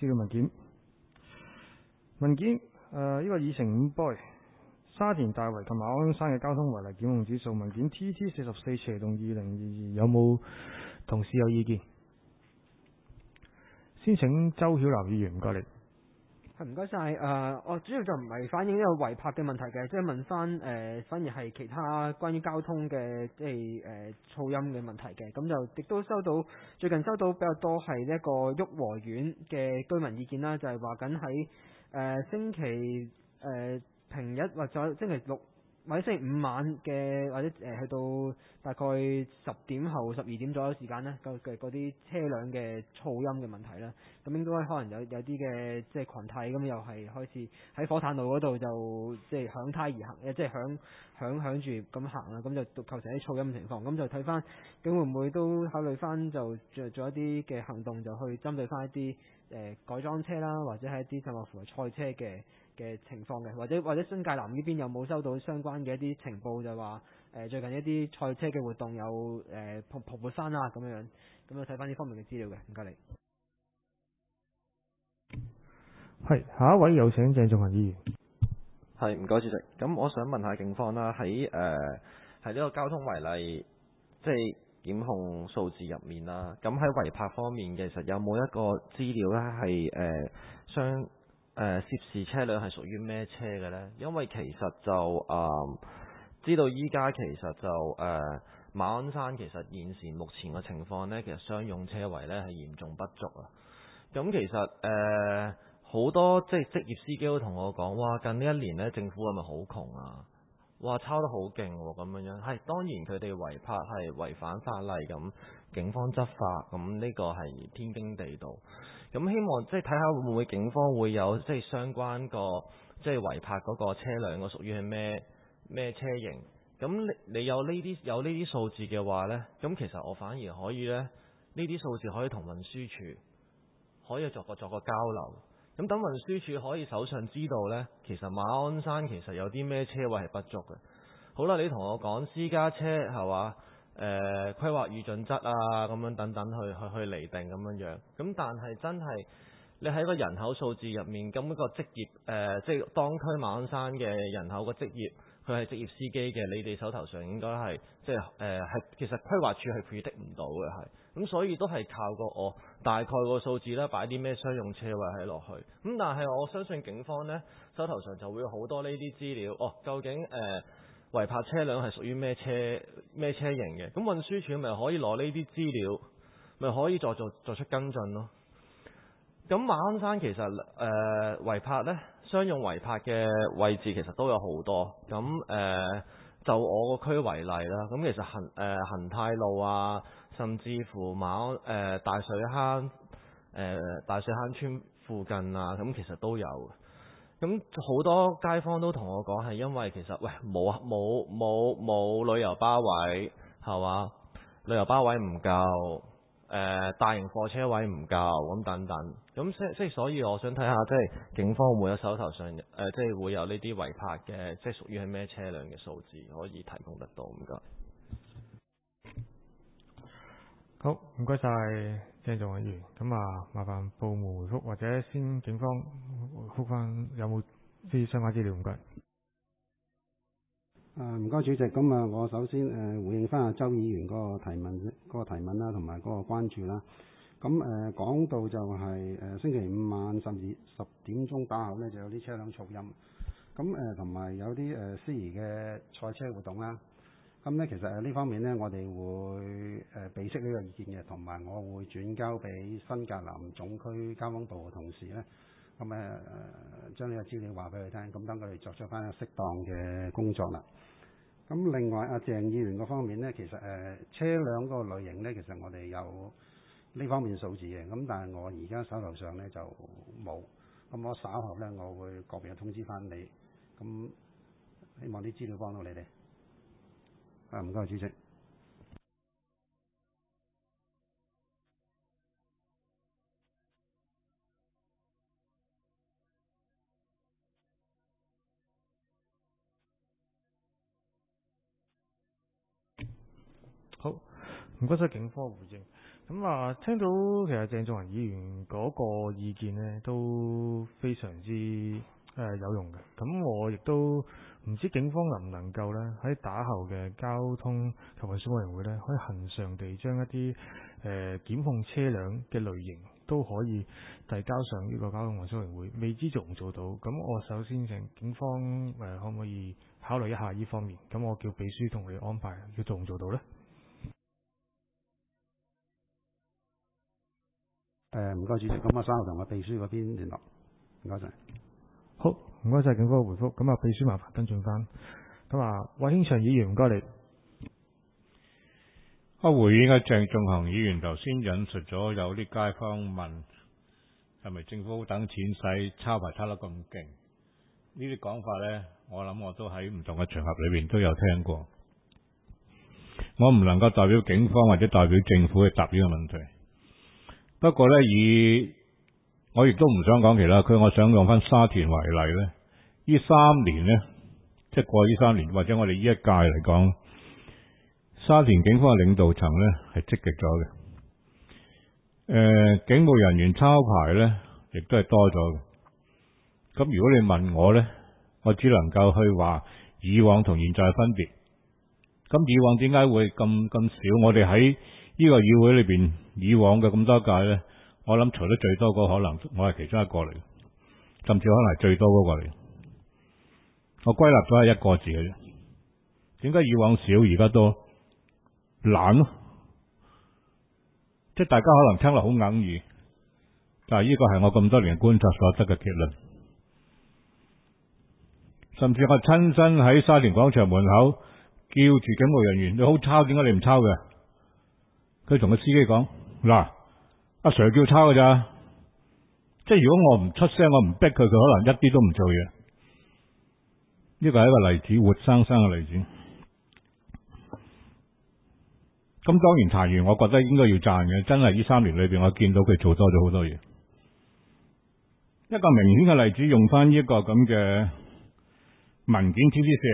資料文件。呢個議程5 boy 沙田大圍同馬鞍山嘅交通違例檢控指數文件 TT44/2022，有冇同事有意見？先請周曉嵐議員，唔該你。 唔該晒。我主要就唔係反映呢個違泊嘅問題嘅，即係問翻反而係其他關於交通嘅即係噪音嘅問題嘅。咁就亦都最近收到比較多係一個旭龢苑嘅居民意見啦，就係話緊喺星期平日或者星期六或者星期五晚嘅，或者去到大概10點後12點左右時間呢，嗰啲車輛嘅噪音嘅問題啦，咁應該可能有啲嘅即係群體咁又係開始喺火炭路嗰度就即係響胎而行，即係響住咁行啦，咁就構成啲噪音情況，咁就睇翻咁會唔會都考慮翻就做一啲嘅行動，就去針對翻一啲改裝車啦，或者係一啲甚至乎係賽車嘅情況嘅，或者新界南呢邊有冇收到相關嘅一啲情報，就話最近一啲賽車嘅活動有蓬勃翻啦咁樣，咁啊睇翻呢方面嘅資料嘅，唔該你。 係，下一位有請鄭仲恒議員。 係，唔該主席。咁我想問下警方啦，喺呢個交通違例即係檢控數字入面啦，咁喺違泊方面，其實有冇一個資料呢係涉事車輛係屬於咩車嘅呢？因為其實就知道依家其實就馬鞍山其實現時目前嘅情況呢，其實商用車位呢係嚴重不足啊。咁其實好多即係職業司機都同我講，哇！近呢一年呢，政府係咪好窮啊？哇！抄得好勁喎，咁樣。係當然佢哋違泊係違反法例，咁警方執法，咁呢個係天經地道。咁希望即係睇下會唔會警方會有即係相關個即係違泊嗰個車輛個屬於係咩車型。咁你有呢啲數字嘅話呢，咁其實我反而可以呢啲數字可以同運輸署可以作個交流。咁等運輸署可以手上知道呢，其實馬鞍山其實有啲咩車位係不足嘅。好啦，你同我講私家車係嘛？規劃與準則啊，咁樣等等去釐定咁樣。咁但係真係你喺個人口數字入面，咁一個職業即係當區馬鞍山嘅人口個職業，佢係職業司機嘅，你哋手頭上應該係即係其實規劃處係 predict 唔到嘅係。咁所以都係靠個我大概個數字啦，擺啲咩商用車位喺落去。咁但係我相信警方呢，手頭上就會有好多呢啲資料。究竟違泊車輛係屬於咩車型嘅？咁運輸署咪可以攞呢啲資料，咪可以作出跟進咯。咁馬鞍山其實違泊呢，商用違泊嘅位置其實都有好多。咁就我個區為例啦。咁其實恒泰路啊，甚至乎大水坑村附近啊，咁其實都有。咁好多街坊都同我講係因為其實冇旅遊巴位係嘛，旅遊巴位唔夠，大型貨車位唔夠咁等等。咁即係所以我想睇下即係警方會唔會有手頭上即係會有呢啲違泊嘅，即係屬於係咩車輛嘅數字可以提供得到？唔該。 好，唔該晒鄭仲恒議員。咁啊，麻煩部門回覆或者先警方回覆翻有冇啲相關資料？唔該。 唔該主席。咁啊，我首先回應翻阿周議員嗰個提問啦，同埋嗰個關注啦。咁講到就係星期五晚甚至10點鐘打後呢，就有啲車輛噪音。咁同埋有啲司儀嘅賽車活動啦。咁呢，其實呢方面呢，我哋會備悉呢個意見嘅，同埋我會轉交俾新界南總區交通部嘅同事呢。咁將呢個資料話俾佢聽，咁等佢哋作出翻適當嘅工作啦。咁另外阿鄭議員嗰方面呢，其實車輛嗰個類型呢，其實我哋有呢方面數字嘅，咁但係我而家手頭上呢就冇。咁我稍後呢，我會個別通知翻你。咁希望啲資料幫到你哋。唔該，主席。 好，唔該晒警方回應。 聽到其實鄭仲弘議員嗰個意見呢都非常之有用嘅。咁我亦都唔知警方能唔能夠呢喺打後嘅交通及運輸委員會呢，可以恆常地將一啲檢控車輛嘅類型都可以遞交上呢個交通運輸委員會。未知做唔做到？咁我首先請警方可唔可以考慮一下呢方面？咁我叫秘書同你安排，要做唔做到呢？ 唔該主席，咁我稍後同我秘書嗰邊聯絡，唔該晒。 好，唔該晒警方嘅回覆。咁秘書麻煩跟進翻。韋興祥議員唔該你。 我回應鄭仲弘議員頭先引述咗有啲街坊問係咪政府等錢使，抄牌抄得咁勁？呢啲講法呢，我諗我都喺唔同嘅場合裏面都有聽過。我唔能夠代表警方或者代表政府去答呢個問題。不過呢，我亦都唔想講其他區，我想用翻沙田為例呢。呢3年呢，即係過呢3年，或者我哋呢一屆嚟講，沙田警方嘅領導層呢係積極咗嘅。警務人員抄牌呢亦都係多咗嘅。咁如果你問我呢，我只能夠去話以往同現在嘅分別。咁以往點解會咁少？我哋喺呢個議會裏邊，以往嘅咁多屆呢，我諗除得最多嗰可能我係其中一個嚟，甚至可能係最多嗰個嚟。我歸納咗係一個字嘅啫。點解以往少而家多？懶咯，即係大家可能聽落好哽耳，但係呢個係我咁多年觀察所得嘅結論。甚至我親身喺沙田廣場門口叫住警務人員，你好抄，點解你唔抄嘅？佢同個司機講：嗱，阿 Sir 叫抄㗎咋，即係如果我唔出聲，我唔逼佢，佢可能一啲都唔做嘢。呢個係一個例子，活生生嘅例子。咁當然查完，我覺得應該要讚嘅，真係呢3年裏邊，我見到佢做多咗好多嘢。一個明顯嘅例子，用翻呢個咁嘅文件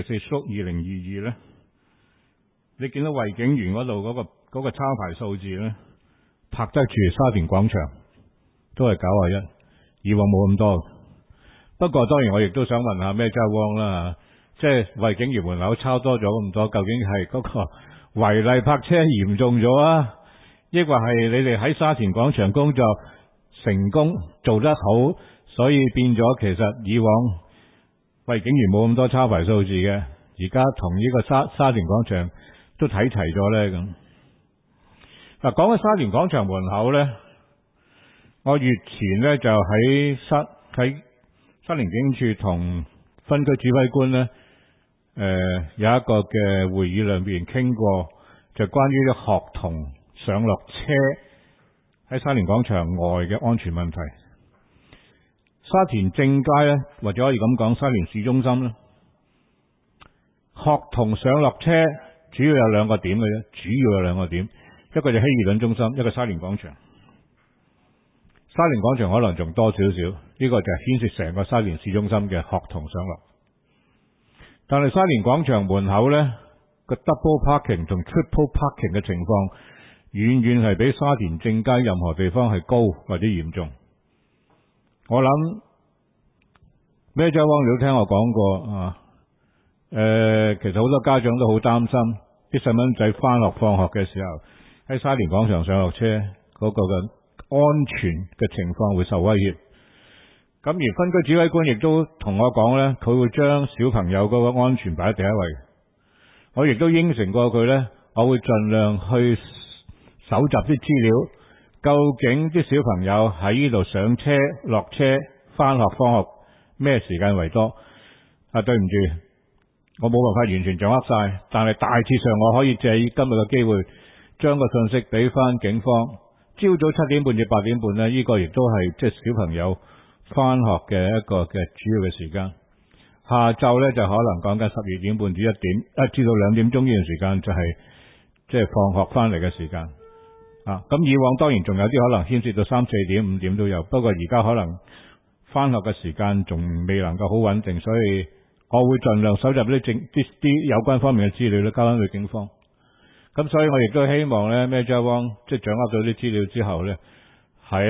TT44/2022咧，你見到衛警員嗰度嗰個抄牌數字咧，拍得住沙田廣場都係91，以往冇咁多。不過當然我亦都想問下咩家汪啦，即係衛警員門口抄多咗咁多，究竟係嗰個違例泊車嚴重咗啊，抑或係你哋喺沙田廣場工作成功做得好，所以變咗其實以往衛警員冇咁多抄牌數字嘅，而家同呢個沙田廣場都睇齊咗呢。咁。嗱，講起沙田廣場門口呢，我月前呢就喺沙田警署同分區指揮官呢有一個嘅會議裏邊傾過，就關於啲學童上落車喺沙田廣場外嘅安全問題。沙田正街呢，或者可以咁講，沙田市中心呢，學童上落車主要有2個點嘅啫，主要有2個點，一個就希爾頓中心，一個沙田廣場。沙田廣場可能仲多少少，呢個就係牽涉成個沙田市中心嘅學童上落。但係沙田廣場門口呢個 double parking 同 triple parking 嘅情況，遠遠係比沙田正街任何地方係高或者嚴重。我諗咩周汪你都聽我講過啊，其實好多家長都好擔心啲細蚊仔翻學放學嘅時候喺沙田廣場上落車嗰個嘅安全嘅情況會受威脅。咁而分區指揮官亦都同我講呢，佢會將小朋友嗰個安全擺喺第一位。我亦都應承過佢呢，我會盡量去搜集啲資料，究竟啲小朋友喺呢度上車、落車、翻學、放學咩時間為多？對唔住，我冇辦法完全掌握晒，但係大致上我可以借今日嘅機會，將個信息俾翻警方。朝早7點半至8點半呢，呢個亦都係即係小朋友翻學嘅一個嘅主要嘅時間。下晝呢，就可能講緊12點半至1點，至到2點鐘呢段時間就係即係放學翻嚟嘅時間。咁以往當然仲有啲可能牽涉到3、4點、5點都有，不過而家可能翻學嘅時間仲未能夠好穩定，所以我會盡量搜集啲有關方面嘅資料咧，交翻去警方。 咁所以我亦都希望呢 Major Wong 即係掌握到啲資料之後呢，喺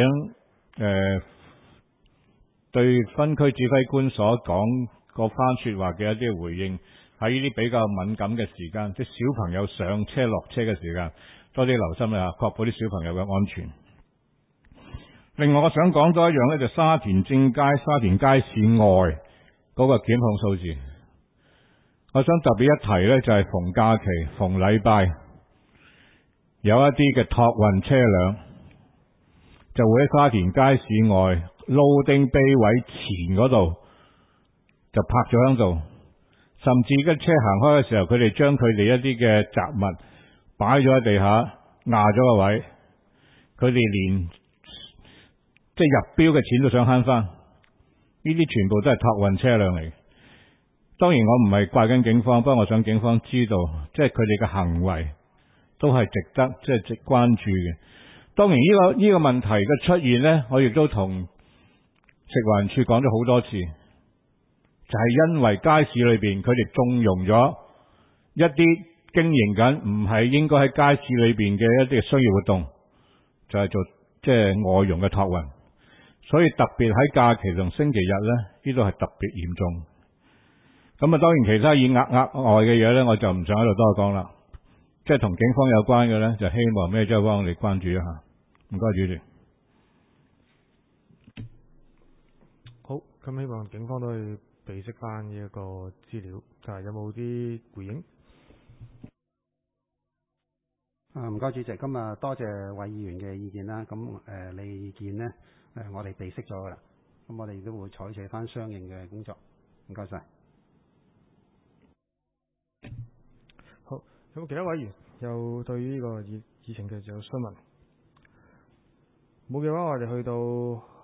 對分區指揮官所講嗰番説話嘅一啲回應，喺呢啲比較敏感嘅時間，即係小朋友上車落車嘅時間，多啲留心啦，確保啲小朋友嘅安全。另外，我想講多一樣呢，就沙田正街、沙田街市外嗰個檢控數字。我想特別一提呢，就係逢假期、逢禮拜，有一啲嘅託運車輛就會喺沙田街市外loading bay 位前嗰度就泊咗喺度，甚至嘅車行開嘅時候，佢哋將佢哋一啲嘅雜物擺咗喺地下壓咗個位，佢哋連即係入標嘅錢都想慳翻，呢啲全部都係託運車輛嚟。當然我唔係怪緊警方，不過我想警方知道，即係佢哋嘅行為都係值得即係值關注嘅。當然呢個問題嘅出現呢，我亦都同食環署講咗好多次，就係因為街市裏邊佢哋縱容咗一啲經營緊唔係應該喺街市裏邊嘅一啲商業活動，就係做即係外傭嘅託運，所以特別喺假期同星期日呢，呢度係特別嚴重。咁啊，當然其他以額外嘅嘢呢，我就唔想喺度多講啦。即係同警方有關嘅呢，就希望咩都幫你關注一下。唔該，主席。 好，咁希望警方都去備悉翻呢一個資料，有冇啲回應？ 唔該主席，今日多謝韋議員嘅意見啦。咁你意見呢，我哋備悉咗噶啦。咁我哋都會採取翻相應嘅工作。唔該晒。 好，有冇其他委員又對於呢個議程嘅有詢問？冇嘅話，我哋去到